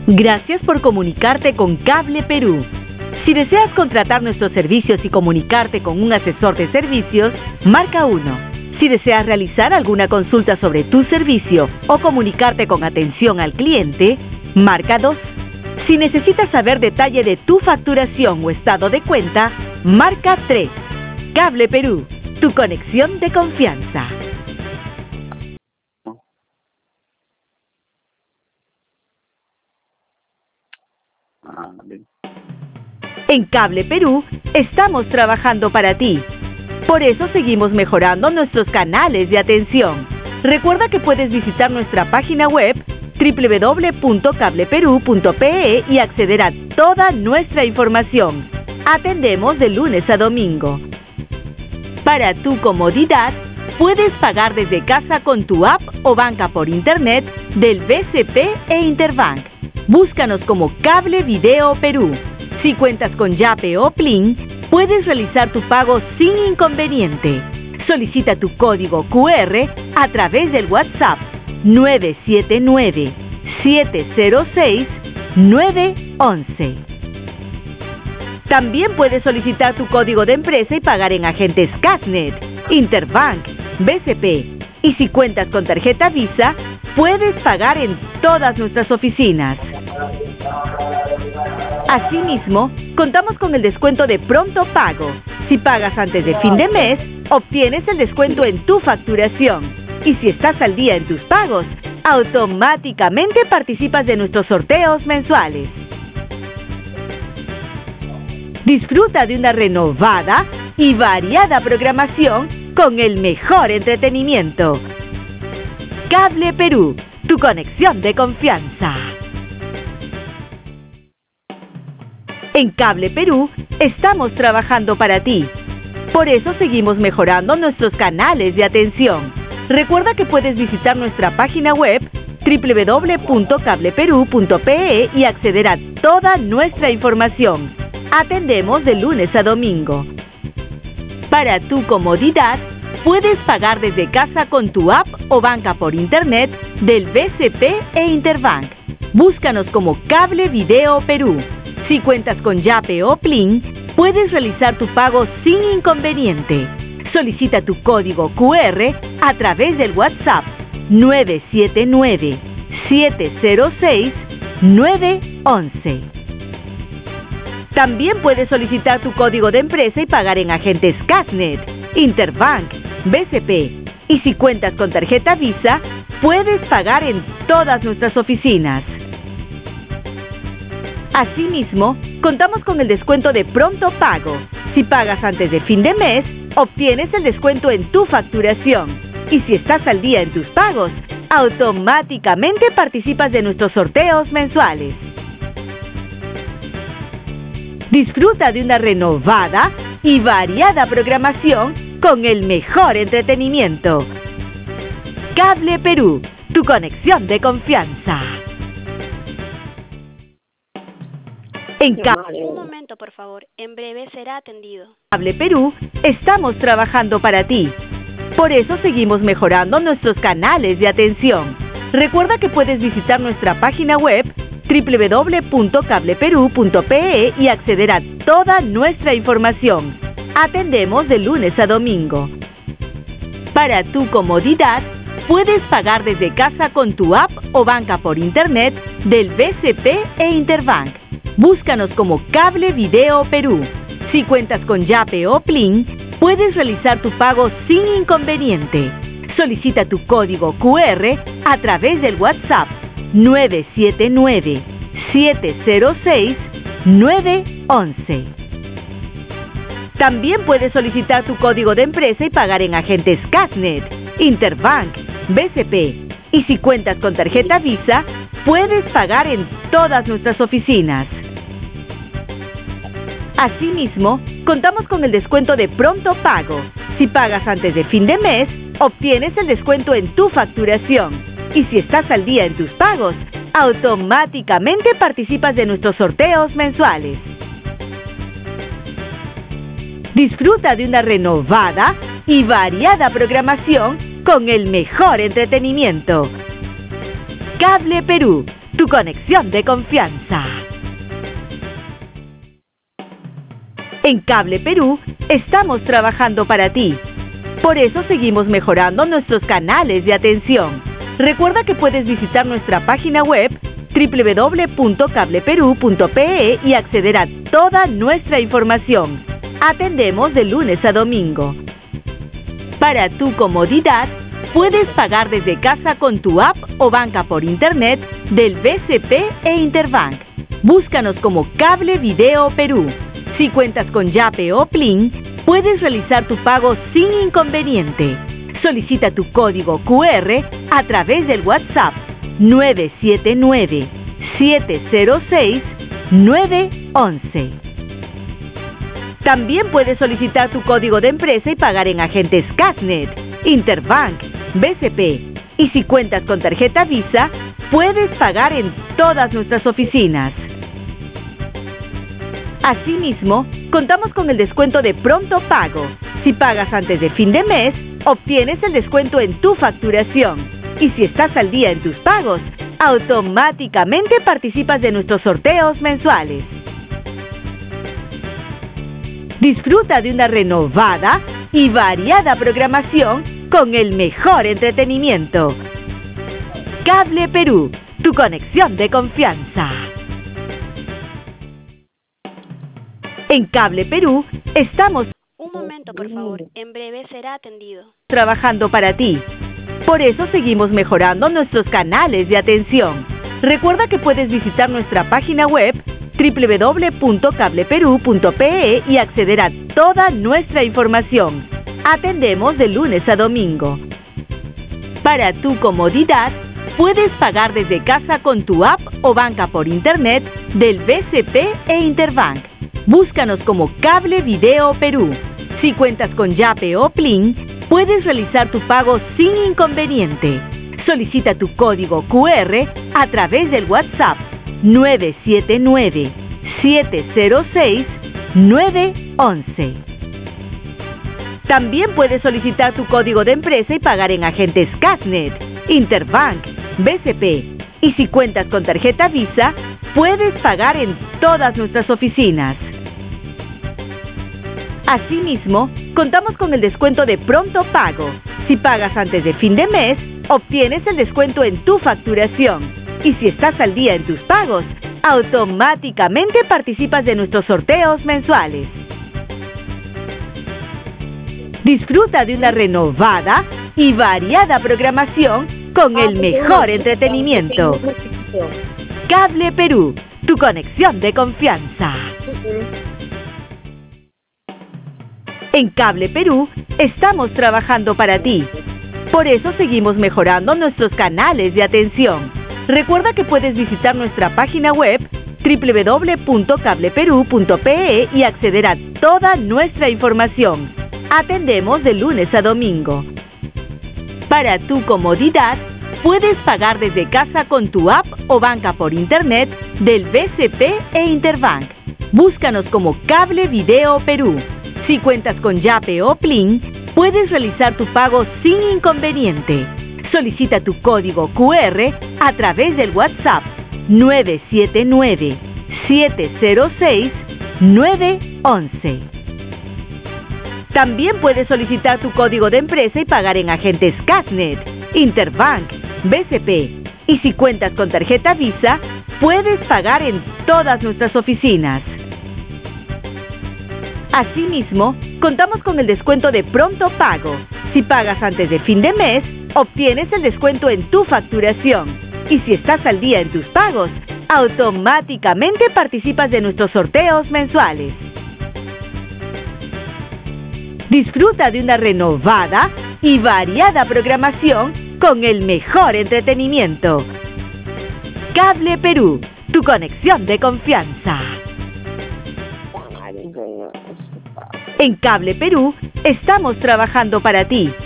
Gracias por comunicarte con Cable Perú. Si deseas contratar nuestros servicios y comunicarte con un asesor de servicios, marca 1. Si deseas realizar alguna consulta sobre tu servicio o comunicarte con atención al cliente, marca 2. Si necesitas saber detalle de tu facturación o estado de cuenta, marca 3. Cable Perú, tu conexión de confianza. En Cable Perú, estamos trabajando para ti. Por eso seguimos mejorando nuestros canales de atención. Recuerda que puedes visitar nuestra página web www.cableperú.pe y acceder a toda nuestra información. Atendemos de lunes a domingo. Para tu comodidad, puedes pagar desde casa con tu app o banca por internet del BCP e Interbank. Búscanos como Cable Video Perú. Si cuentas con Yape o Plin, puedes realizar tu pago sin inconveniente. Solicita tu código QR a través del WhatsApp 979-706-911. También puedes solicitar tu código de empresa y pagar en agentes Casnet, Interbank, BCP. Y si cuentas con tarjeta Visa, puedes pagar en todas nuestras oficinas. Asimismo, contamos con el descuento de pronto pago. Si pagas antes de fin de mes, obtienes el descuento en tu facturación. Y si estás al día en tus pagos, automáticamente participas de nuestros sorteos mensuales. Disfruta de una renovada y variada programación con el mejor entretenimiento. Cable Perú, tu conexión de confianza. En Cable Perú, estamos trabajando para ti. Por eso seguimos mejorando nuestros canales de atención. Recuerda que puedes visitar nuestra página web www.cableperú.pe y acceder a toda nuestra información. Atendemos de lunes a domingo. Para tu comodidad, puedes pagar desde casa con tu app o banca por internet del BCP e Interbank. Búscanos como Cable Video Perú. Si cuentas con Yape o Plin, puedes realizar tu pago sin inconveniente. Solicita tu código QR a través del WhatsApp 979-706-911. También puedes solicitar tu código de empresa y pagar en agentes Casnet, Interbank, BCP. Y si cuentas con tarjeta Visa, puedes pagar en todas nuestras oficinas. Asimismo, contamos con el descuento de pronto pago. Si pagas antes de fin de mes, obtienes el descuento en tu facturación. Y si estás al día en tus pagos, automáticamente participas de nuestros sorteos mensuales. Disfruta de una renovada y variada programación con el mejor entretenimiento. Cable Perú, tu conexión de confianza. Un momento, por favor. En breve será atendido. Cable Perú, estamos trabajando para ti. Por eso seguimos mejorando nuestros canales de atención. Recuerda que puedes visitar nuestra página web www.cableperú.pe y acceder a toda nuestra información. Atendemos de lunes a domingo. Para tu comodidad, puedes pagar desde casa con tu app o banca por internet del BCP e Interbank. Búscanos como Cable Video Perú. Si cuentas con Yape o Plin, puedes realizar tu pago sin inconveniente. Solicita tu código QR a través del WhatsApp 979-706-911. También puedes solicitar tu código de empresa y pagar en agentes Casnet, Interbank, BCP. Y si cuentas con tarjeta Visa, puedes pagar en todas nuestras oficinas. Asimismo, contamos con el descuento de pronto pago. Si pagas antes de fin de mes, obtienes el descuento en tu facturación. Y si estás al día en tus pagos, automáticamente participas de nuestros sorteos mensuales. Disfruta de una renovada y variada programación con el mejor entretenimiento. Cable Perú, tu conexión de confianza. En Cable Perú estamos trabajando para ti. Por eso seguimos mejorando nuestros canales de atención. Recuerda que puedes visitar nuestra página web www.cableperu.pe y acceder a toda nuestra información. Atendemos de lunes a domingo. Para tu comodidad, puedes pagar desde casa con tu app o banca por internet del BCP e Interbank. Búscanos como Cable Video Perú. Si cuentas con Yape o Plin, puedes realizar tu pago sin inconveniente. Solicita tu código QR a través del WhatsApp 979-706-911. También puedes solicitar tu código de empresa y pagar en agentes Casnet, Interbank, BCP. Y si cuentas con tarjeta Visa, puedes pagar en todas nuestras oficinas. Asimismo, contamos con el descuento de pronto pago. Si pagas antes de fin de mes, obtienes el descuento en tu facturación. Y si estás al día en tus pagos, automáticamente participas de nuestros sorteos mensuales. Disfruta de una renovada y variada programación con el mejor entretenimiento. Cable Perú, tu conexión de confianza. En Cable Perú estamos Un momento, por favor. En breve será atendido. trabajando para ti. Por eso seguimos mejorando nuestros canales de atención. Recuerda que puedes visitar nuestra página web www.cableperu.pe y acceder a toda nuestra información. Atendemos de lunes a domingo. Para tu comodidad, puedes pagar desde casa con tu app o banca por internet del BCP e Interbank. Búscanos como Cable Video Perú. Si cuentas con Yape o Plin, puedes realizar tu pago sin inconveniente. Solicita tu código QR a través del WhatsApp 979-706-911. También puedes solicitar tu código de empresa y pagar en agentes Casnet, Interbank, BCP. Y si cuentas con tarjeta Visa, puedes pagar en todas nuestras oficinas. Asimismo, contamos con el descuento de pronto pago. Si pagas antes de fin de mes, obtienes el descuento en tu facturación. Y si estás al día en tus pagos, automáticamente participas de nuestros sorteos mensuales. Disfruta de una renovada y variada programación con el mejor entretenimiento. Cable Perú, tu conexión de confianza. En Cable Perú estamos trabajando para ti. Por eso seguimos mejorando nuestros canales de atención. Recuerda que puedes visitar nuestra página web www.cableperu.pe y acceder a toda nuestra información. Atendemos de lunes a domingo. Para tu comodidad, puedes pagar desde casa con tu app o banca por internet del BCP e Interbank. Búscanos como Cable Video Perú. Si cuentas con Yape o Plin, puedes realizar tu pago sin inconveniente. Solicita tu código QR a través del WhatsApp 979-706-911. También puedes solicitar tu código de empresa y pagar en agentes Casnet, Interbank, BCP. Y si cuentas con tarjeta Visa, puedes pagar en todas nuestras oficinas. Asimismo, contamos con el descuento de pronto pago. Si pagas antes de fin de mes, obtienes el descuento en tu facturación. Y si estás al día en tus pagos, automáticamente participas de nuestros sorteos mensuales. Disfruta de una renovada y variada programación con el mejor entretenimiento. Cable Perú, tu conexión de confianza. En Cable Perú estamos trabajando para ti.